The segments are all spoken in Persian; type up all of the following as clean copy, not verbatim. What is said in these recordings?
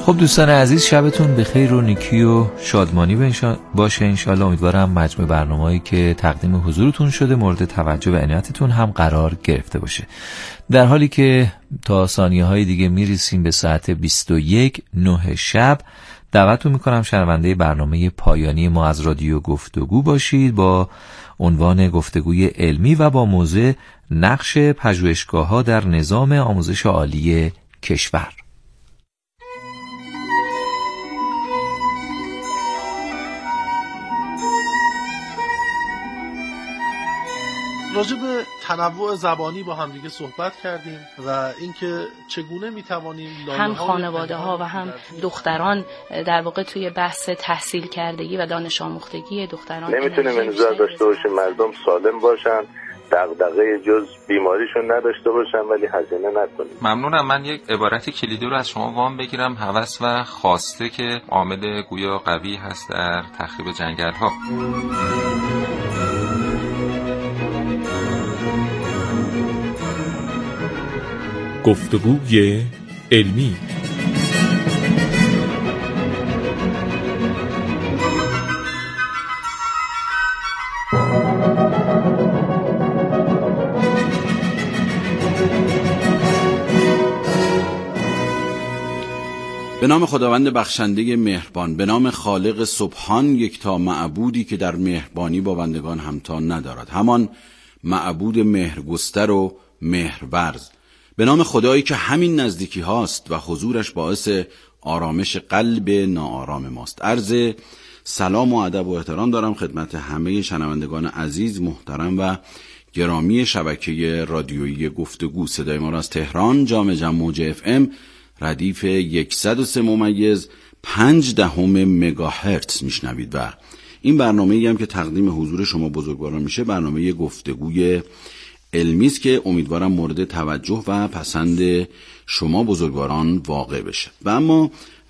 خب دوستان عزیز، شبتون بخیر و نیکی و شادمانی باشه انشالله. امیدوارم مجموع برنامه‌ای که تقدیم حضورتون شده مورد توجه و عنایتتون هم قرار گرفته باشه. در حالی که تا ثانیه‌های دیگه میرسیم به ساعت 21:09 شب، دعوتتون میکنم شنونده برنامه پایانی ما از رادیو گفتگو باشید با عنوان گفتگوی علمی و با موضوع نقش پژوهشگاه‌ها در نظام آموزش عالی کشور. راجع به تنوع زبانی با هم دیگه صحبت کردیم و اینکه چگونه میتوانیم هم خانواده ها و هم دختران در واقع توی بحث تحصیل کردگی و دانش آموختگی دختران نمیتونیم انتظار داشته باشیم مردم سالم باشن، دغدغه جز بیماریشون نداشته باشن ولی هزینه نکنیم. ممنونم. من یک عبارت کلیدی رو از شما وام بگیرم: هوس و خواسته که عامل گویا قوی هست در تخریب جنگل‌ها. گفتگوی علمی. به نام خداوند بخشنده مهربان، به نام خالق سبحان یکتا معبودی که در مهربانی با بندگان همتا ندارد، همان معبود مهرگستر و مهرورز. به نام خدایی که همین نزدیکی هاست و حضورش باعث آرامش قلب ناآرام ماست. عرض سلام و ادب و احترام دارم خدمت همه شنوندگان عزیز، محترم و گرامی شبکه رادیویی گفتگو. صدای ما را از تهران جام جم موج FM ردیف 103.5 مگاهرتز میشنوید و این برنامه‌ای هم که تقدیم حضور شما بزرگواران میشه برنامه گفتگوی علمی است که امیدوارم مورد توجه و پسند شما بزرگواران واقع بشه. و اما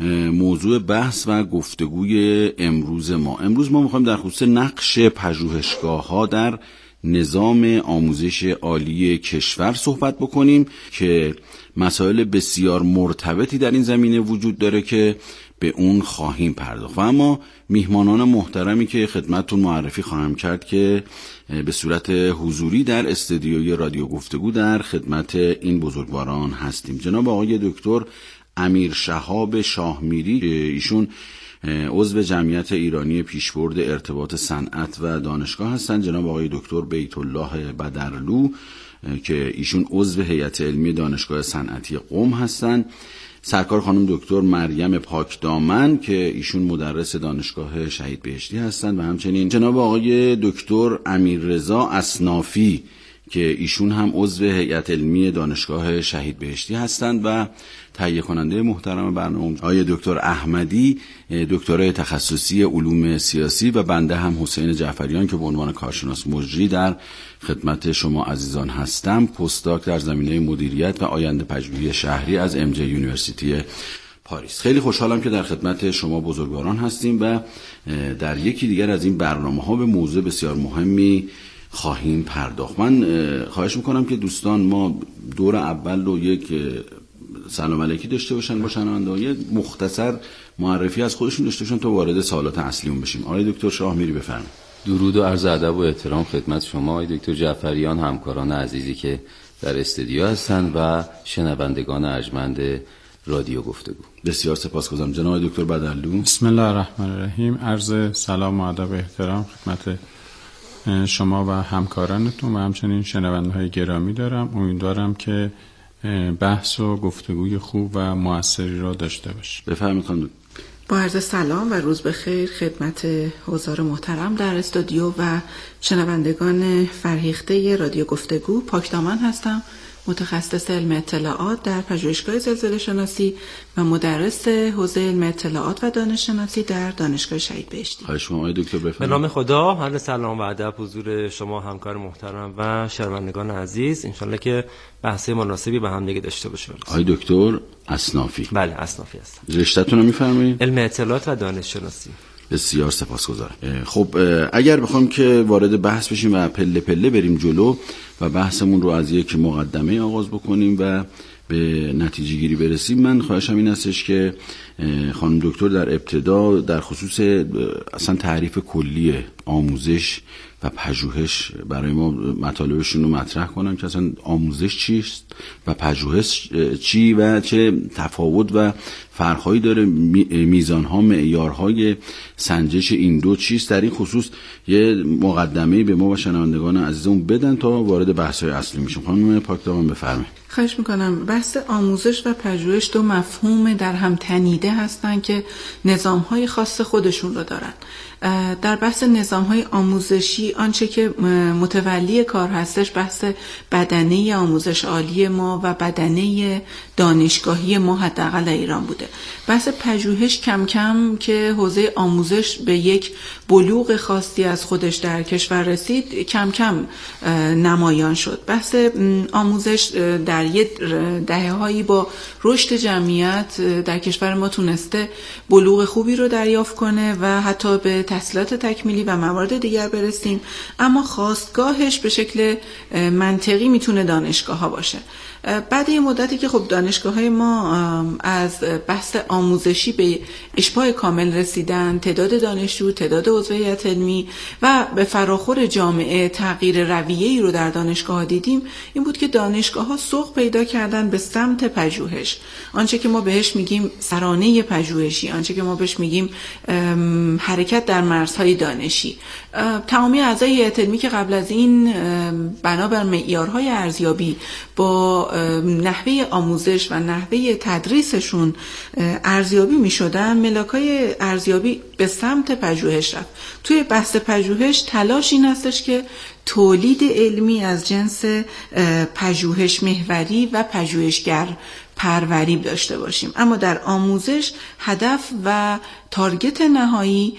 موضوع بحث و گفتگوی امروز ما میخوایم در خصوص نقش پژوهشگاه‌ها در نظام آموزش عالی کشور صحبت بکنیم که مسائل بسیار مرتبطی در این زمینه وجود داره که به اون خواهیم پرداخت. و اما میهمانان محترمی که خدمتتون معرفی خواهم کرد که به صورت حضوری در استودیوی رادیو گفتگو در خدمت این بزرگواران هستیم. جناب آقای دکتر امیر شهاب شاهمیری، ایشون عضو جمعیت ایرانی پیشبرد ارتباط صنعت و دانشگاه هستند. جناب آقای دکتر بیت الله بدرلو که ایشون عضو هیئت علمی دانشگاه صنعتی قم هستند. سرکار خانم دکتر مریم پاکدامن که ایشون مدرس دانشگاه شهید بهشتی هستند و همچنین جناب آقای دکتر امیررضا اصنافی که ایشون هم عضو هیئت علمی دانشگاه شهید بهشتی هستند و تهیه کننده محترم برنامه آقای دکتر احمدی، دکترای تخصصی علوم سیاسی و بنده هم حسین جعفریان که به عنوان کارشناس مجری در خدمت شما عزیزان هستم، پستاک در زمینه مدیریت و آینده پژوهی شهری از MJ یونیورسیتی پاریس. خیلی خوشحالم که در خدمت شما بزرگواران هستیم و در یکی دیگر از این برنامه‌ها به موضوع بسیار مهمی خواهیم پرداخت. من خواهش میکنم که دوستان ما دور اول رو یک سلام علیکی داشته باشن با شنونده‌های مختصر معرفی از خودشون داشته باشن تا وارد سوالات اصلیمون بشیم. آقای دکتر شاهمیری بفرمایید. درود و عرض ادب و احترام خدمت شما آقای دکتر جعفریان، همکاران عزیزی که در استودیو هستند و شنوندگان ارجمند رادیو گفتگو. بسیار سپاسگزارم. جناب دکتر بدرلو. بسم الله الرحمن الرحیم. عرض سلام و ادب و احترام خدمت شما و همکارانتون و همچنین شنونده‌های گرامی دارم. امیدوارم که بحث و گفتگوی خوب و موثری را داشته باشیم. بفرمایید خانم. با عرض سلام و روز بخیر خدمت حضار محترم در استودیو و شنوندگان فرهیخته رادیو گفتگو. پاکدامن هستم، متخصص علم اطلاعات در پژوهشگاه زلزله شناسی و مدرس حوزه علم اطلاعات و دانش شناسی در دانشگاه شهید بهشتی. خواهش می‌کنم آقای دکتر بفرمایید. به نام خدا، عرض سلام و ادب حضور شما همکار محترم و شنوندگان عزیز. انشالله که بحث مناسبی با هم دیگه داشته باشیم. آقای دکتر اصنافی. بله، اصنافی هستم. رشته‌تون رو می‌فرمایید؟ علم اطلاعات و دانش شناسی. بسیار سپاسگزارم. خب اگر بخوام که وارد بحث بشیم و پله پله بریم جلو و بحثمون رو از یک مقدمه آغاز بکنیم و به نتیجه گیری برسیم، من خواهشم این هستش که خانم دکتر در ابتدا در خصوص اصلا تعریف کلی آموزش و پژوهش برای ما مطالبشون رو مطرح کنن که اصلا آموزش چیست و پژوهش چی و چه تفاوت و فرق‌هایی داره، میزان‌ها، معیارهای سنجش این دو چیست. در این خصوص یه مقدمه‌ای به ما و شنوندگان عزیزمون بدن تا وارد بحث‌های اصلی میشیم. خانم پاکدامن بفرمایید. خواهش میکنم. بحث آموزش و پژوهش دو مفهوم در هم تنیده هستن که نظام‌های خاص خودشون رو دارن. در بحث نظام‌های آموزشی آنچه که متولی کار هستش بحث بدنه آموزش عالی ما و بدنه دانشگاهی ما حداقل ایران بوده. بحث پژوهش کم کم که حوزه آموزش به یک بلوغ خاصی از خودش در کشور رسید کم کم نمایان شد. بحث آموزش در یه دهه‌هایی با رشد جمعیت در کشور ما تونسته بلوغ خوبی رو دریافت کنه و حتی به تحصیلات تکمیلی و موارد دیگر برسیم، اما خاستگاهش به شکل منطقی میتونه دانشگاه ها باشه. بعد یه مدتی که خب دانشگاه‌های ما از بحث آموزشی به اشباع کامل رسیدن، تعداد دانشجو، تعداد عضو هیئت علمی و به فراخور جامعه تغییر رویه‌ای رو در دانشگاه‌ها دیدیم، این بود که دانشگاه‌ها سوق پیدا کردن به سمت پژوهش. آنچه که ما بهش میگیم سرانه پژوهشی، آنچه که ما بهش میگیم حرکت در مرزهای دانشی. تمامی اعضای هیئت علمی که قبل از این بنابر معیارهای ارزیابی با نحوه آموزش و نحوه تدریسشون ارزیابی می شدن، ملاکای ارزیابی به سمت پژوهش رفت. توی بحث پژوهش تلاش این هستش که تولید علمی از جنس پژوهش محوری و پژوهشگر پروری داشته باشیم، اما در آموزش هدف و تارگت نهایی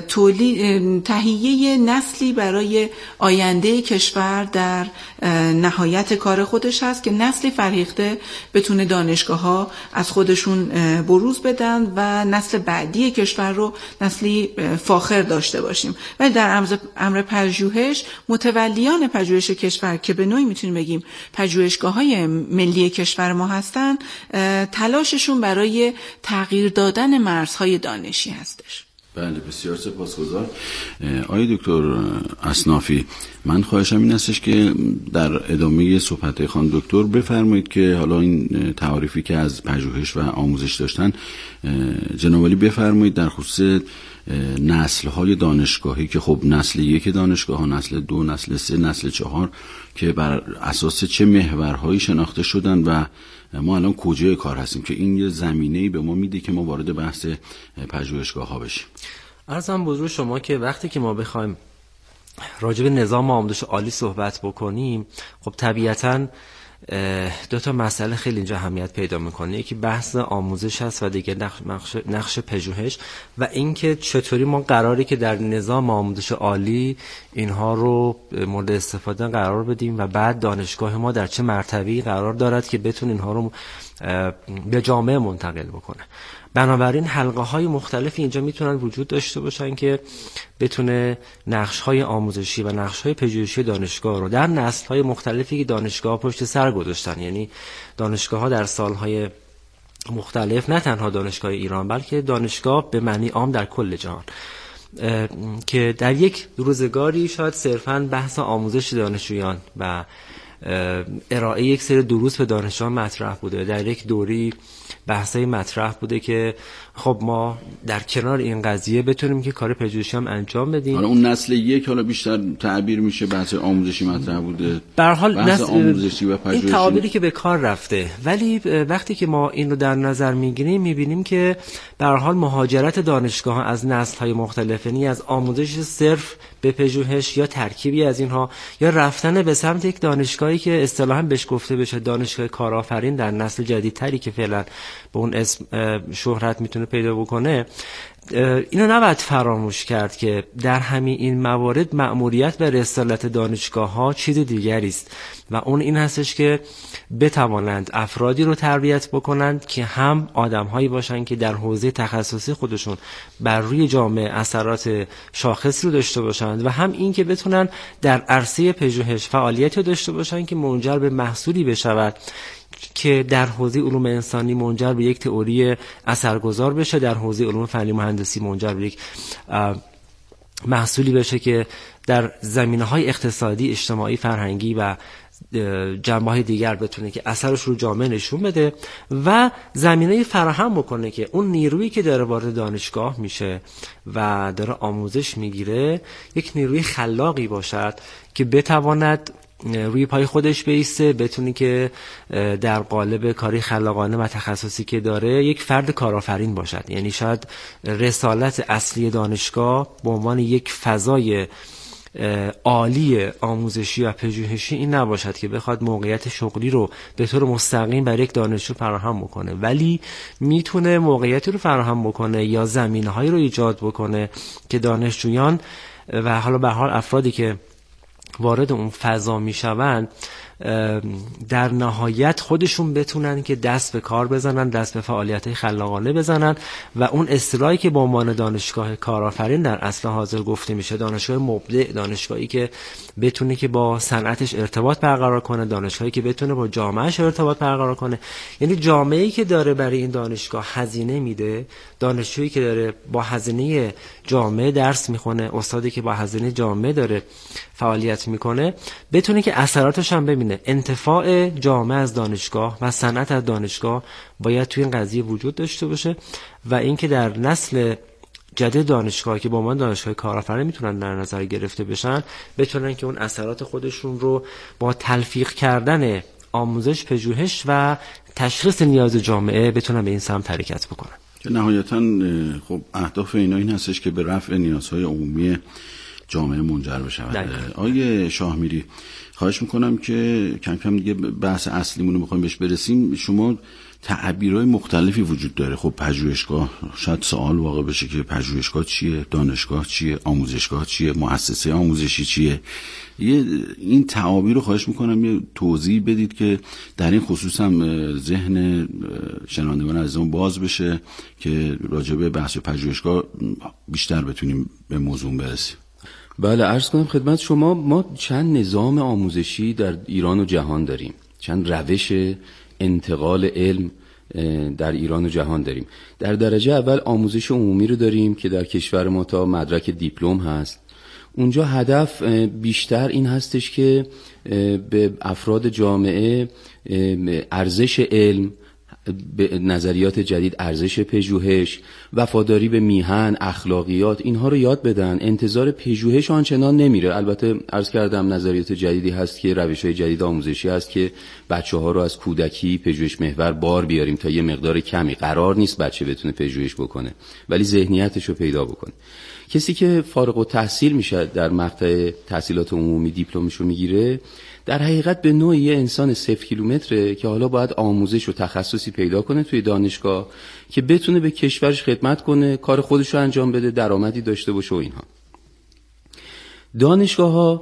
تهیه نسلی برای آینده کشور در نهایت کار خودش هست که نسلی فرهیخته بتونه دانشگاه‌ها از خودشون بروز بدن و نسل بعدی کشور رو نسلی فاخر داشته باشیم. ولی در امر پژوهش متولیان پژوهش کشور که به نوعی میتونیم بگیم پژوهشگاه‌های ملی کشور ما هستن، تلاششون برای تغییر دادن مرزهای دانشی هستش. بله، بسیار سپاسگزار. آقای دکتر اصنافی، من خواهشم این هستش که در ادامه صحبت خانم دکتر بفرمایید که حالا این تعریفی که از پژوهش و آموزش داشتن جناب علی بفرمایید در خصوص نسل‌های دانشگاهی که خب نسل یک دانشگاه ها، نسل دو، نسل سه، نسل چهار که بر اساس چه محورهایی شناخته شدن و ما الان کجای کار هستیم که این یه زمینه‌ای به ما میده که ما وارد بحث پژوهشگاه ها بشیم. عرضم بزرگ شما که وقتی که ما بخوایم راجع به نظام آموزش عالی صحبت بکنیم، خب طبیعتاً دو تا مسئله خیلی اینجا اهمیت پیدا میکنه. یکی بحث آموزش هست و دیگه نقش پژوهش و اینکه چطوری ما قراری که در نظام آموزش عالی اینها رو مورد استفاده قرار بدیم و بعد دانشگاه ما در چه مرتبه‌ای قرار دارد که بتونه اینها رو به جامعه منتقل بکنه. بنابراین حلقه‌های مختلفی اینجا میتونن وجود داشته باشن که بتونه نقش‌های آموزشی و نقش‌های پژوهشی دانشگاه رو در نسل‌های مختلفی که دانشگاه پشت سر گذاشتن، یعنی دانشگاه‌ها در سال‌های مختلف، نه تنها دانشگاه ایران بلکه دانشگاه به معنی عام در کل جهان، که در یک روزگاری شاید صرفاً بحث آموزش دانشجویان و ارائه یک سری دروس به دانشجویان مطرح بوده. در یک دوری بحثای مطرح بوده که خب ما در کنار این قضیه بتونیم که کار پژوهشی هم انجام بدیم. حالا اون نسل یک حالا بیشتر تعبیر میشه بحث آموزشی مطرح بوده. به هر حال بحث آموزشی و پژوهشی این تعبیری که به کار رفته، ولی وقتی که ما این رو در نظر میگیریم میبینیم که به هر حال مهاجرت دانشگاه ها از نسل‌های مختلف، یعنی از آموزش صرف به پژوهش یا ترکیبی از اینها یا رفتن به سمت یک دانشگاهی که اصطلاحاً بهش گفته بشه دانشگاه کارآفرین در نسل جدیدتری که فعلا به اون اسم شهرت میتونه پیدا بکنه، اینو نباید فراموش کرد که در همین این موارد مأموریت و رسالت دانشگاه ها چیز دیگری است و اون این هستش که بتوانند افرادی رو تربیت بکنند که هم آدم‌هایی باشن که در حوزه تخصصی خودشون بر روی جامعه اثرات شاخصی رو داشته باشند و هم این که بتونن در عرصه پژوهش فعالیتی داشته باشن که منجر به محصولی بشود که در حوزه علوم انسانی منجر به یک تئوری اثرگذار بشه، در حوزه علوم فنی مهندسی منجر به یک محصولی بشه که در زمینه‌های اقتصادی، اجتماعی، فرهنگی و جنبه‌های دیگر بتونه که اثرش رو جامعه نشون بده و زمینه فراهم بکنه که اون نیرویی که داره وارد دانشگاه میشه و داره آموزش میگیره یک نیروی خلاقی باشد که بتواند روی پای خودش بیسته، بتونی که در قالب کاری خلاقانه و تخصصی که داره یک فرد کارآفرین باشد. یعنی شاید رسالت اصلی دانشگاه به عنوان یک فضای عالی آموزشی و پژوهشی این نباشد که بخواد موقعیت شغلی رو به طور مستقیم برای یک دانشجو فراهم بکنه، ولی میتونه موقعیتی رو فراهم بکنه یا زمینه‌هایی رو ایجاد بکنه که دانشجویان و حالا به حال افرادی که وارد اون فضا میشوند در نهایت خودشون بتونن که دست به کار بزنن، دست به فعالیت‌های خلاقانه بزنن و اون اصطلاحی که به عنوان دانشگاه کارآفرین در اصل حاضر گفته میشه، دانشگاه مبدع، دانشگاهی که بتونه که با صنعتش ارتباط برقرار کنه، دانشگاهی که بتونه با جامعهش ارتباط برقرار کنه. یعنی جامعه‌ای که داره برای این دانشگاه هزینه میده، دانشجویی که داره با هزینه جامعه درس میخونه، استادی که با هزینه جامعه داره فعالیت میکنه، بتونه که اثراتش هم ببینه. انتفاع جامعه از دانشگاه و صنعت از دانشگاه باید توی این قضیه وجود داشته باشه و اینکه در نسل جدید دانشگاه که با عنوان دانشگاه کارآفرین میتونن در نظر گرفته بشن، بتونن که اون اثرات خودشون رو با تلفیق کردن آموزش، پژوهش و تشخیص نیاز جامعه بتونن به این سمت حرکت بکنن. که نهایتاً خب اهداف اینا این هستش که به رفع نیازهای عمومی جامعه منجر بشه. آقای شاهمیری، خواهش میکنم که کم کم دیگه بحث اصلیمون رو میخوایم بهش برسیم. شما تعبیرهای مختلفی وجود داره. خب پژوهشگاه، شاید سوال واقع بشه که پژوهشگاه چیه، دانشگاه چیه، آموزشگاه چیه، مؤسسه آموزشی چیه. این تعابیر رو خواهش میکنم یه توضیح بدید که در این خصوص هم ذهن شنوندگان عزیزمون باز بشه که راجع به بحث پژوهشگاه بیشتر بتونیم به موضوع برسیم. بله، عرض کنم خدمت شما، ما چند نظام آموزشی در ایران و جهان داریم، چند روش انتقال علم در ایران و جهان داریم. در درجه اول آموزش عمومی رو داریم که در کشور ما تا مدرک دیپلم هست. اونجا هدف بیشتر این هستش که به افراد جامعه ارزش علم، به نظریات جدید، ارزش پژوهش، وفاداری به میهن، اخلاقیات، اینها رو یاد بدن. انتظار پژوهش آنچنان نمیره. البته عرض کردم نظریات جدیدی هست که روش‌های جدید آموزشی هست که بچه‌ها رو از کودکی پژوهش محور بار بیاریم تا یه مقدار کمی. قرار نیست بچه بتونه پژوهش بکنه، ولی ذهنیتش رو پیدا بکنه. کسی که فارغ التحصیل میشه در مقطع تحصیلات عمومی دیپلمش رو میگیره، در حقیقت به نوعی یه انسان 0 کیلومتره که حالا باید آموزش و تخصصی پیدا کنه توی دانشگاه که بتونه به کشورش خدمت کنه، کار خودش رو انجام بده، درآمدی داشته باشه و اینها. دانشگاه‌ها،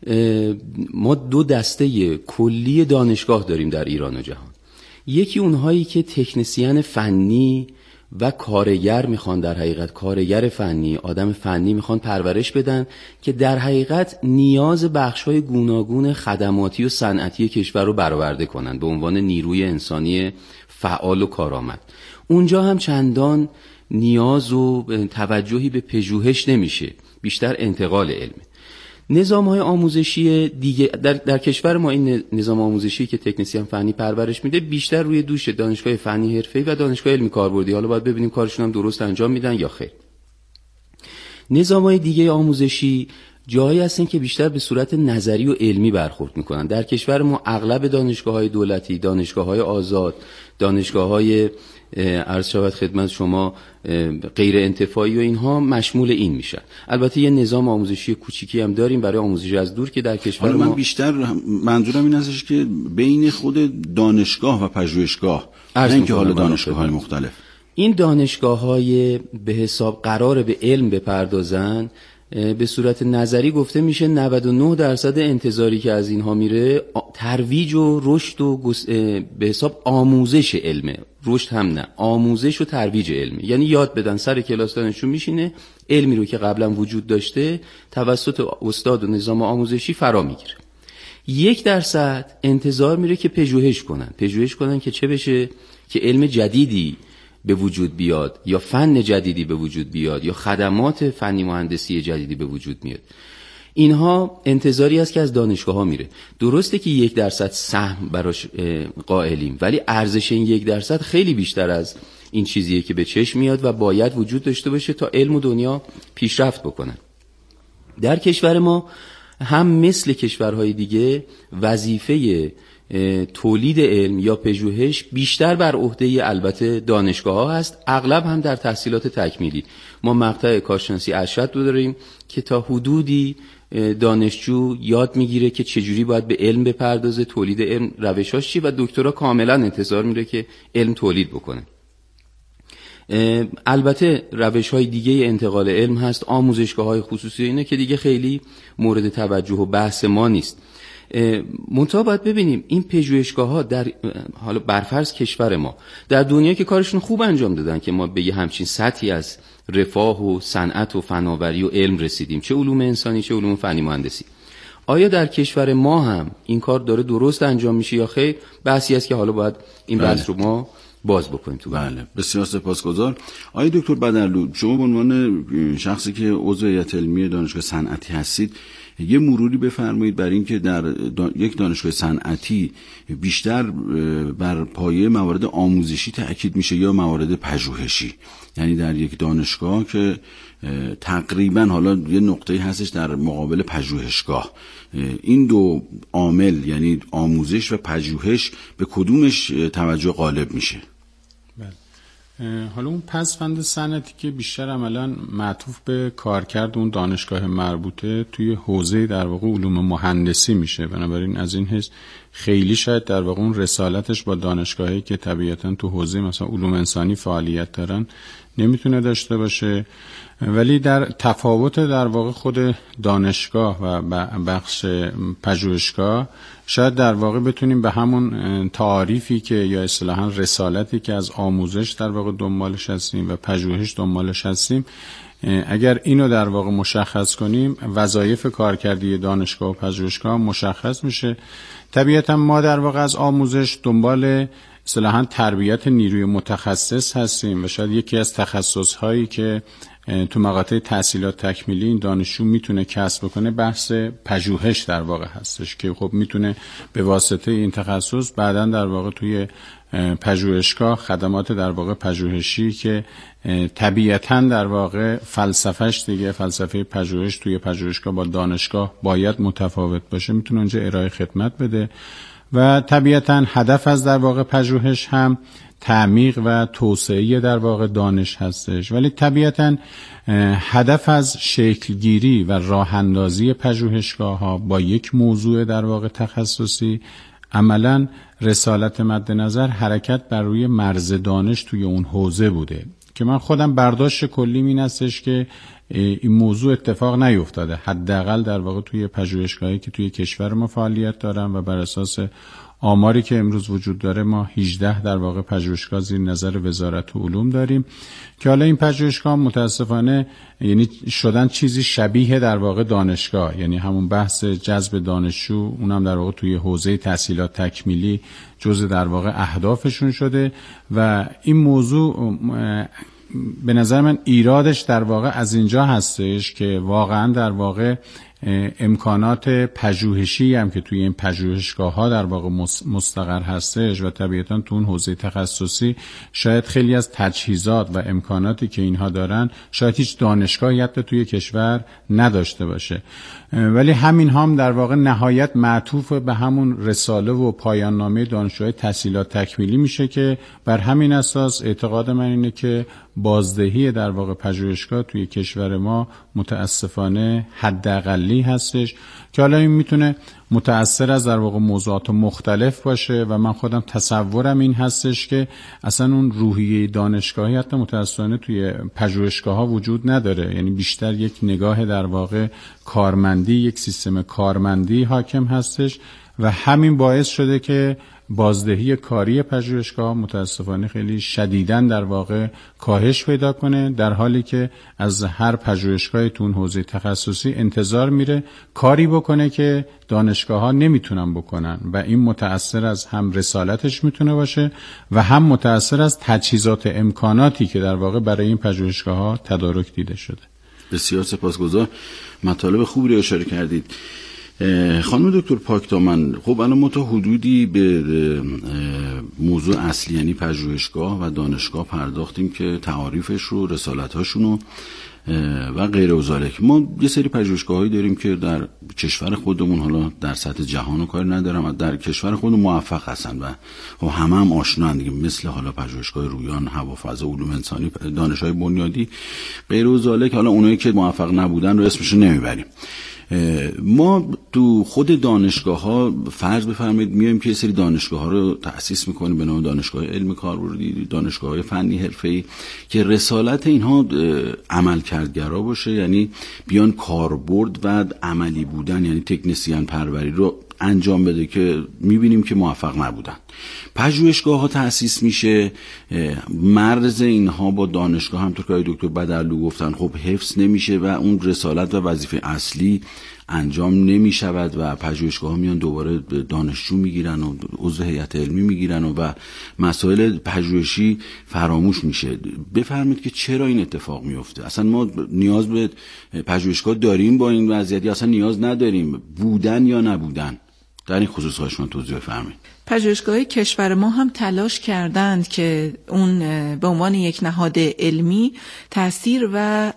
ما 2 دسته کلی دانشگاه داریم در ایران و جهان. یکی اونهایی که تکنسین فنی و کارگر میخوان، در حقیقت کارگر فنی، آدم فنی میخوان پرورش بدن که در حقیقت نیاز بخش‌های گوناگون خدماتی و صنعتی کشور رو برآورده کنن به عنوان نیروی انسانی فعال و کارآمد. اونجا هم چندان نیاز و توجهی به پژوهش نمیشه، بیشتر انتقال علمه. نظام‌های آموزشی دیگه در کشور ما، این نظام آموزشی که تکنسین فنی پرورش میده بیشتر روی دوش دانشگاه فنی حرفه‌ای و دانشگاه علمی کاربردی. حالا باید ببینیم کارشون هم درست انجام میدن یا خیر. نظام‌های دیگه آموزشی جایی هستن که بیشتر به صورت نظری و علمی برخورد میکنن. در کشور ما اغلب دانشگاه‌های دولتی، دانشگاه‌های آزاد، دانشگاه‌های عرض شود خدمت شما غیر انتفاعی و اینها مشمول این میشن. البته یه نظام آموزشی کوچیکی هم داریم برای آموزش از دور که در کشور ما، من بیشتر منظورم این هستش که بین خود دانشگاه و پژوهشگاه، نه اینکه حالا دانشگاه‌های مختلف، این دانشگاه‌های به حساب قراره به علم بپردازن، به صورت نظری گفته میشه 99% انتظاری که از اینها میره ترویج و رشد و به حساب آموزش علمه. رشد هم نه، آموزش و ترویج علمه. یعنی یاد بدن، سر کلاس دانشجو میشینه علمی رو که قبلا وجود داشته توسط استاد و نظام آموزشی فرا میگیره. 1% انتظار میره که پژوهش کنن که چه بشه، که علم جدیدی به وجود بیاد یا فن جدیدی به وجود بیاد یا خدمات فنی مهندسی جدیدی به وجود میاد. اینها انتظاری است که از دانشگاه ها میره. درسته که 1% سهم براش قائلیم، ولی ارزش این 1% خیلی بیشتر از این چیزیه که به چشم میاد و باید وجود داشته باشه تا علم و دنیا پیشرفت بکنن. در کشور ما هم مثل کشورهای دیگه وظیفه تولید علم یا پژوهش بیشتر بر عهده البته دانشگاه ها هست، اغلب هم در تحصیلات تکمیلی. ما مقطع کارشناسی ارشد رو داریم که تا حدودی دانشجو یاد میگیره که چجوری باید به علم بپردازه، تولید علم روشاش چی، و دکترا کاملا انتظار میره که علم تولید بکنه. البته روش‌های دیگه انتقال علم هست، آموزشگاه‌های خصوصی، اینه که دیگه خیلی مورد توجه و بحث ما نیست. منتها باید ببینیم این پژوهشگاه‌ها در حالا برفرض کشور ما در دنیا که کارشون خوب انجام دادن که ما به یه همچین سطحی از رفاه و صنعت و فناوری و علم رسیدیم، چه علوم انسانی چه علوم فنی مهندسی. آیا در کشور ما هم این کار داره درست انجام میشه یا خیر؟ بحثی است که حالا باید این بحث رو ما باز بکنیم تو. بله، بسیار سپاسگزار. آقای دکتر بدرلو، شما به عنوان شخصی که عضو هیئت علمی دانشگاه صنعتی هستید، یه مروری بفرمایید بر این که در یک دانشگاه صنعتی بیشتر بر پایه موارد آموزشی تأکید میشه یا موارد پژوهشی؟ یعنی در یک دانشگاه که تقریبا حالا یه نقطه‌ای هستش در مقابل پژوهشگاه، این دو عامل یعنی آموزش و پژوهش به کدومش توجه غالب میشه؟ حالا اون پسفند صنعتی که بیشتر عملاً معطوف به کارکرد اون دانشگاه مربوطه توی حوزه در واقع علوم مهندسی میشه، بنابراین از این حیث خیلی شاید در واقع اون رسالتش با دانشگاهی که طبیعتاً تو حوزه مثلا علوم انسانی فعالیت دارن نمیتونه داشته باشه. ولی در تفاوت در واقع خود دانشگاه و بخش پژوهشگاه شاید در واقع بتونیم به همون تعریفی که یا اصطلاحاً رسالتی که از آموزش در واقع دنبالش هستیم و پژوهش دنبالش هستیم، اگر اینو در واقع مشخص کنیم، وظایف کارکردی دانشگاه و پژوهشگاه مشخص میشه. طبیعتاً ما در واقع از آموزش دنبال اصطلاحاً تربیت نیروی متخصص هستیم و شاید یکی از تخصص‌هایی که تو مقاطع تحصیلات تکمیلی این دانشجو میتونه کسب بکنه بحث پژوهش در واقع هستش که خب میتونه به واسطه این تخصص بعداً در واقع توی پژوهشگاه خدمات در واقع پژوهشی که طبیعتاً در واقع فلسفهش دیگه، فلسفه پژوهش توی پژوهشگاه با دانشگاه باید متفاوت باشه، میتونه اونجا ارائه خدمت بده. و طبیعتاً هدف از در واقع پژوهش هم تعمیق و توسعه در واقع دانش هستش، ولی طبیعتاً هدف از شکلگیری و راه اندازی پژوهشگاه ها با یک موضوع در واقع تخصصی عملاً رسالت مد نظر حرکت بر روی مرز دانش توی اون حوزه بوده که من خودم برداشت کلیم این هستش که این موضوع اتفاق نیفتاده، حداقل در واقع توی پژوهشگاهی که توی کشور ما فعالیت دارن و بر اساس آماری که امروز وجود داره ما 18 در واقع پژوهشگاه زیر نظر وزارت علوم داریم که حالا این پژوهشگاه متاسفانه یعنی شدن چیزی شبیه در واقع دانشگاه، یعنی همون بحث جذب دانشجو اونم در واقع توی حوزه تحصیلات تکمیلی جزء در واقع اهدافشون شده و این موضوع به نظر من ایرادش در واقع از اینجا هستش که واقعا در واقع امکانات پژوهشی هم که توی این پژوهشگاه ها در واقع مستقر هستش و طبیعتاً تو اون حوزه تخصصی شاید خیلی از تجهیزات و امکاناتی که اینها دارن شاید هیچ دانشگاهی حتی توی کشور نداشته باشه، ولی همین هم در واقع نهایت معطوف به همون رساله و پایان نامه دانشجوهای تحصیلات تکمیلی میشه که بر همین اساس اعتقاد من اینه که بازدهی در واقع پژوهشگاه توی کشور ما متاسفانه حداقلی هستش که حالا این میتونه متأثر از در واقع موضوعات مختلف باشه و من خودم تصورم این هستش که اصلا اون روحیه دانشگاهی حتی متأسفانه توی پژوهشگاه ها وجود نداره، یعنی بیشتر یک نگاه در واقع کارمندی، یک سیستم کارمندی حاکم هستش و همین باعث شده که بازدهی کاری پژوهشگاه متاسفانه خیلی شدیداً در واقع کاهش پیدا کنه، در حالی که از هر پژوهشگاهی تو اون حوزه تخصصی انتظار میره کاری بکنه که دانشگاه‌ها نمیتونن بکنن و این متأثر از هم رسالتش میتونه باشه و هم متأثر از تجهیزات امکاناتی که در واقع برای این پژوهشگاه‌ها تدارک دیده شده. بسیار سپاسگزار، مطالب خوبی رو اشاره کردید. خانم دکتر پاکدامن، خب الان ما تا حدودی به موضوع اصلی یعنی پژوهشگاه و دانشگاه پرداختیم که تعاریفش رو، رسالت‌هاشون رو و غیر و ذالک. ما یه سری پژوهشگاهایی داریم که در کشور خودمون، حالا در سطح جهان و کار ندارم، در کشور خودمون موفق هستن و هم آشنان دیگه، مثل حالا پژوهشگاه رویان، هوافضا، علوم انسانی، دانشگاه بنیادی، غیر و ذالک. حالا اونایی که موفق نبودن رو اسمش نمیبریم. ما تو خود دانشگاه ها فرض بفرمایید میایم که یه سری دانشگاه ها رو تأسیس میکنیم به نام دانشگاه علمی کاربردی، دانشگاه های فنی حرفه‌ای که رسالت اینها عملکردگرا باشه، یعنی بیان کاربرد و عملی بودن، یعنی تکنسین پروری رو انجام بده که میبینیم که موفق نبودن. پژوهشگاه ها تأسیس میشه، مرز اینها با دانشگاه همونطور که دکتر بدرلو گفتن خب حفظ نمیشه و اون رسالت و وظیفه اصلی انجام نمیشود و پژوهشگاه ها میان دوباره دانشجو میگیرن و عضو هیئت علمی میگیرن و مسائل پژوهشی فراموش میشه. بفرمایید که چرا این اتفاق میفته؟ اصلا ما نیاز به پژوهشگاه داریم با این وضعیت یا اصلا نیاز نداریم؟ بودن یا نبودن؟ در این خصوص ها شما توضیح بفرمایید. پژوهشگاه‌های کشور ما هم تلاش کردند که اون به عنوان یک نهاد علمی تأثیر و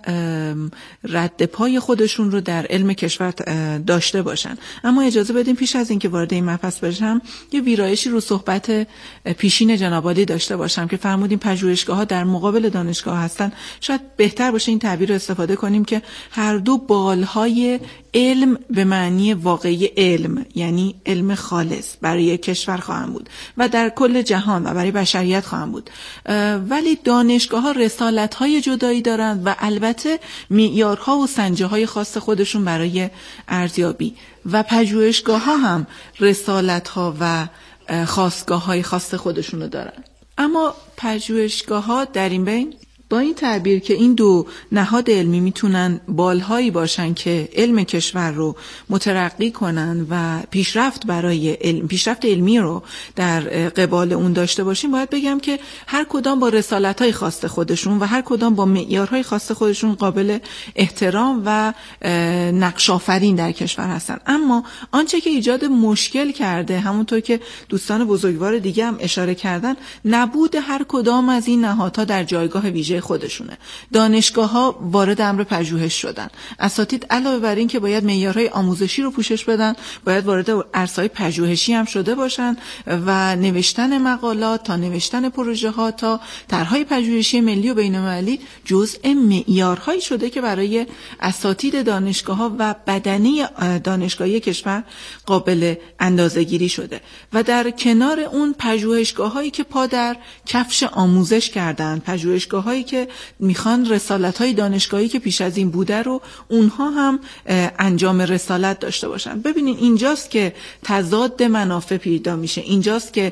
رد پای خودشون رو در علم کشور داشته باشن. اما اجازه بدیم پیش از اینکه وارد این مبحث بشم یه ویرایشی رو صحبت پیشین جناب عالی داشته باشم که فرمودیم پژوهشگاه‌ها در مقابل دانشگاه هستن. شاید بهتر باشه این تعبیر رو استفاده کنیم که هر دو بالهای علم به معنی واقعی علم، یعنی علم خالص برای کشور خواهند بود و در کل جهان و برای بشریت خواهند بود. ولی دانشگاه‌ها رسالت‌های جدایی دارند و البته معیارها و سنجه‌های خاص خودشون برای ارزیابی و پژوهشگاه‌ها هم رسالت‌ها و خاستگاه‌های خاص خودشون رو دارن. اما پژوهشگاه‌ها در این بین با این تعبیر که این دو نهاد علمی میتونن بالهایی باشن که علم کشور رو مترقی کنن و پیشرفت برای پیشرفت علمی رو در قبال اون داشته باشیم، باید بگم که هر کدام با رسالت‌های خاص خودشون و هر کدام با معیارهای خاص خودشون قابل احترام و نقش آفرین در کشور هستن. اما آنچه که ایجاد مشکل کرده، همونطور که دوستان بزرگوار دیگه هم اشاره کردن، نبود هر کدام از این نهادها در جایگاه ویژه خودشونه. دانشگاه‌ها وارد امر پژوهش شدن. اساتید علاوه بر این که باید معیارهای آموزشی رو پوشش بدن، باید وارد عرصه‌های پژوهشی هم شده باشن و نوشتن مقالات تا نوشتن پروژه‌ها تا طرح‌های پژوهشی ملی و بین‌المللی جزء معیارهایی شده که برای اساتید دانشگاه‌ها و بدنه دانشگاهی کشور قابل اندازه‌گیری شده. و در کنار اون پژوهشگاه‌هایی که پا در کفش آموزش کردن، پژوهشگاه‌هایی که میخوان رسالت‌های دانشگاهی که پیش از این بوده رو اونها هم انجام رسالت داشته باشن. ببینین اینجاست که تضاد منافع پیدا میشه، اینجاست که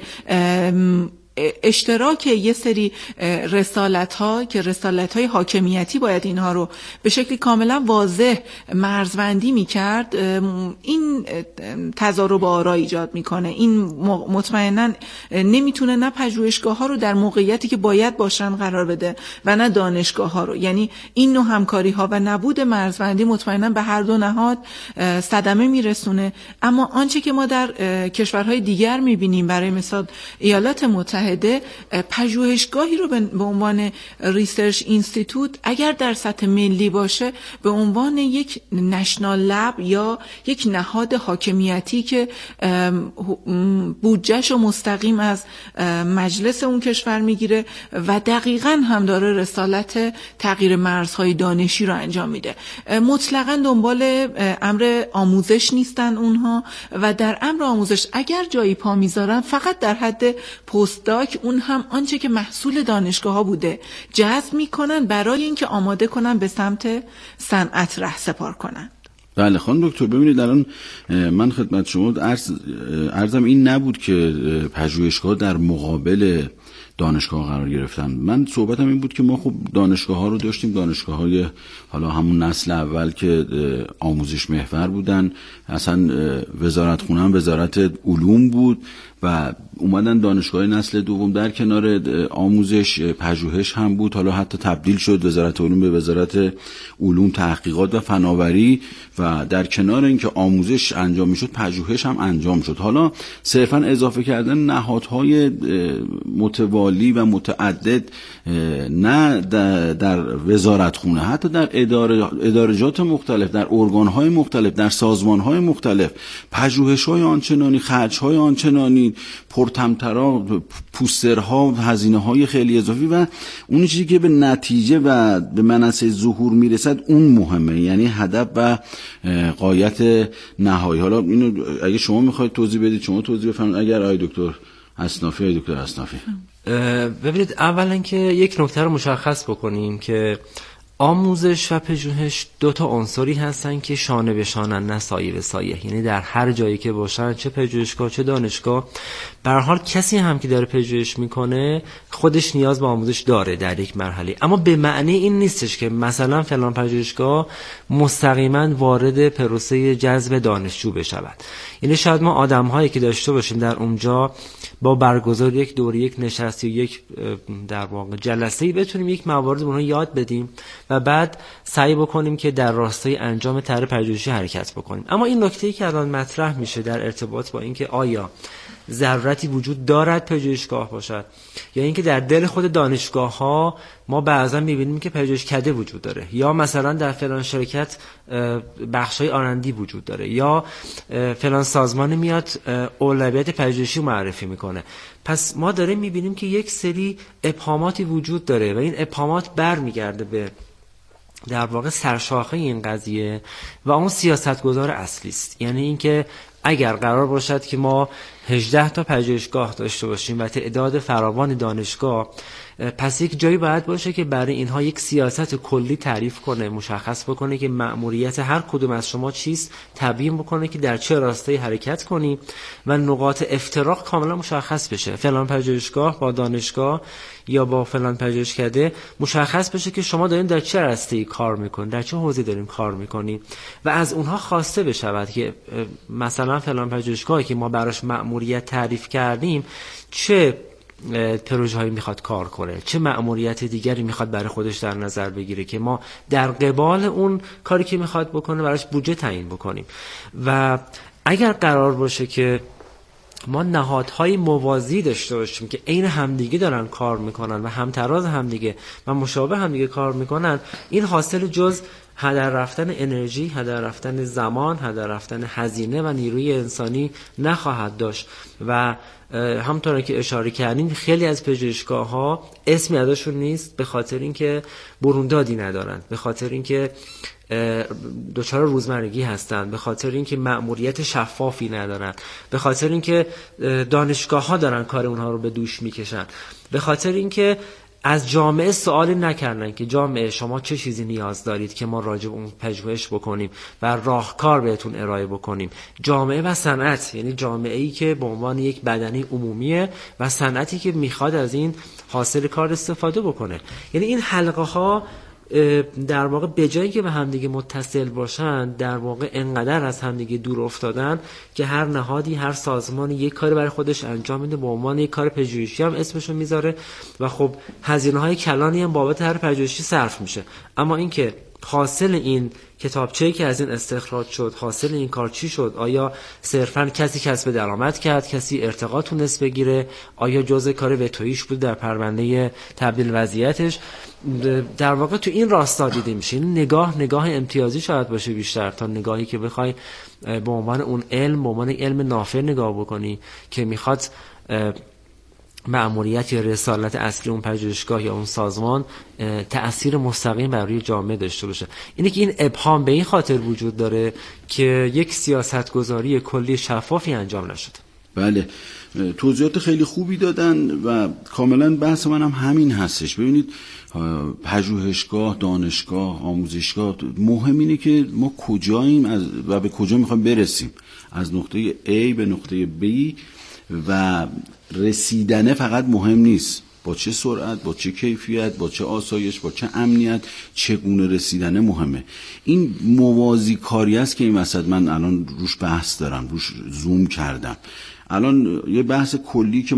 اشتراک یه سری رسالت‌ها که رسالت‌های حاکمیتی باید اینها رو به شکلی کاملا واضح مرزبندی می‌کرد، این تضارب آرا ایجاد می‌کنه. این مطمئناً نمیتونه نه پژوهشگاه‌ها رو در موقعیتی که باید باشن قرار بده و نه دانشگاه‌ها رو. یعنی این نوع همکاری‌ها و نبود مرزبندی مطمئناً به هر دو نهاد صدمه میرسونه. اما آنچه که ما در کشورهای دیگر می‌بینیم، برای مثال ایالات متحده پژوهشگاهی رو به عنوان ریسرچ اینستیتوت اگر در سطح ملی باشه به عنوان یک نشنال لب یا یک نهاد حاکمیتی که بودجهش رو مستقیم از مجلس اون کشور میگیره و دقیقاً هم داره رسالت تغییر مرزهای دانشی رو انجام میده. مطلقاً دنبال امر آموزش نیستن اونها و در امر آموزش اگر جایی پا میذارن فقط در حد پست اون هم آنچه که محصول دانشگاه ها بوده جذب میکنن برای اینکه آماده کنن به سمت صنعت رهسپار کنن. بله خانم دکتر، ببینید الان من خدمت شما عرضم این نبود که پژوهشگاه در مقابل دانشگاه قرار گرفتن. من صحبتم این بود که ما خب دانشگاه ها رو داشتیم، دانشگاه های حالا همون نسل اول که آموزش محور بودن، اصلا وزارت خونه هم وزارت علوم بود و اومدن دانشگاه نسل دوم در کنار آموزش پژوهش هم بود، حالا حتی تبدیل شد وزارت علوم به وزارت علوم تحقیقات و فناوری و در کنار اینکه آموزش انجام میشد پژوهش هم انجام شد. حالا صرفا اضافه کردن نهادهای متوالی و متعدد نه در وزارت خونه، حتی در ادارجات مختلف، در ارگانهای مختلف، در سازمانهای مختلف پژوهش‌های آنچنانی، خرج‌های آنچنانی، پرطمطرا، پوسترها، هزینه‌های خیلی اضافی و اون چیزی که به نتیجه و به منصه ظهور میرسد اون مهمه، یعنی هدف و غایت نهایی. حالا اینو اگه شما میخواید توضیح بدید شما توضیح بفرمایید، اگر آقای دکتر اصنافی ببینید اولا که یک نکته رو مشخص بکنیم که آموزش و پژوهش دو تا عنصری هستن که شانه به شانه نه سایه به سایه، یعنی در هر جایی که باشن، چه پژوهشگاه چه دانشگاه، به هر حال کسی هم که داره پژوهش میکنه خودش نیاز به آموزش داره در یک مرحله، اما به معنی این نیستش که مثلا فلان پژوهشگاه مستقیما وارد پروسه جذب دانشجو بشود. یعنی شاید ما آدم‌هایی که داشته باشیم در اونجا با برگزار یک دوره، یک نشستی، یک در واقع جلسه‌ای بتونیم یک موارد اونها یاد بدیم و بعد سعی بکنیم که در راستای انجام طرح پژوهشی حرکت بکنیم. اما این نکته‌ای که الان مطرح میشه در ارتباط با اینکه آیا ضرورتی وجود دارد پژوهشگاه باشد یا اینکه در دل خود دانشگاه‌ها ما بعضا می‌بینیم که پژوهشکده وجود داره، یا مثلا در فلان شرکت بخشای آرندی وجود داره، یا فلان سازمان میاد اولویت پژوهشی معرفی میکنه. پس ما داریم می‌بینیم که یک سری ابهاماتی وجود داره و این ابهامات برمیگرده به در واقع سرشاخه این قضیه و اون سیاستگزار اصلی است. یعنی اینکه اگر قرار باشد که ما 18 تا پژوهشگاه داشته باشیم و تعداد فراوان دانشگاه، پس یک جایی باید باشه که برای اینها یک سیاست کلی تعریف کنه، مشخص بکنه که مأموریت هر کدوم از شما چیست، تبیین بکنه که در چه راستایی حرکت کنی و نقاط افتراق کاملا مشخص بشه. فلان پژوهشگاه با دانشگاه یا با فلان پژوهشکده مشخص بشه که شما دارین در چه راستایی کار میکنین، در چه حوزه‌ای دارین کار میکنین و از اونها خواسته بشود که مثلا فلان پژوهشگاهی که ما براش مأموریت تعریف کردیم چه پروژه هایی میخواد کار کنه، چه مأموریت دیگری میخواد برای خودش در نظر بگیره که ما در قبال اون کاری که میخواد بکنه براش بودجه تعیین بکنیم. و اگر قرار باشه که ما نهادهای موازی داشته باشیم که عین همدیگه دارن کار میکنن و همتراز همدیگه و مشابه همدیگه کار میکنن، این حاصل جز هدر رفتن انرژی، هدر رفتن زمان، هدر رفتن هزینه و نیروی انسانی نخواهد داشت. و همونطور که اشاره کردیم خیلی از پژوهشگاه‌ها اسمی ازشون نیست به خاطر اینکه بروندادی ندارن، به خاطر اینکه دچار روزمرگی هستن، به خاطر اینکه مأموریت شفافی ندارن، به خاطر اینکه دانشگاه‌ها دارن کار اونها رو به دوش میکشن، به خاطر اینکه از جامعه سوالی نکردن که جامعه شما چه چیزی نیاز دارید که ما راجع به اون پژوهش بکنیم و راهکار بهتون ارائه بکنیم. جامعه و صنعت، یعنی جامعه‌ای که به عنوان یک بدنه عمومیه و صنعتی که میخواد از این حاصل کار استفاده بکنه. یعنی این حلقه ها در واقع به جایی که به همدیگه متصل باشن در واقع انقدر از همدیگه دور افتادن که هر نهادی، هر سازمانی یک کاری برای خودش انجام میده به عنوان یک کار پژوهشی هم اسمشو میذاره و خب هزینه‌های کلانی هم بابت هر پژوهشی صرف میشه. اما اینکه حاصل این کتابچه‌ای که از این استخراج شد، حاصل این کار چی شد؟ آیا صرفاً کسی کسب درآمد کرد، کسی ارتقا تونست بگیره، آیا جزء کار وتویش بود در پرونده تبدیل وضعیتش؟ در واقع تو این راستا دیده میشه. این نگاه امتیازی شاید باشه بیشتر تا نگاهی که بخوای به عنوان اون علم، به عنوان علم نافع نگاه بکنی که میخواد مأموریت یا رسالت اصلی اون پژوهشگاه یا اون سازمان تأثیر مستقیم بر روی جامعه داشته باشه. اینه که این ابهام به این خاطر وجود داره که یک سیاستگذاری کلی شفافی انجام نشده. بله، توضیحات خیلی خوبی دادن و کاملا بحث من هم همین هستش. ببینید پژوهشگاه، دانشگاه، آموزشگاه، مهم اینه که ما کجاییم و به کجا میخوایم برسیم، از نقطه A به نقطه B، و رسیدنه فقط مهم نیست با چه سرعت، با چه کیفیت، با چه آسایش، با چه امنیت، چگونه رسیدنه مهمه. این موازی کاری است که این وسط من الان روش بحث دارم، روش زوم کردم. الان یه بحث کلی که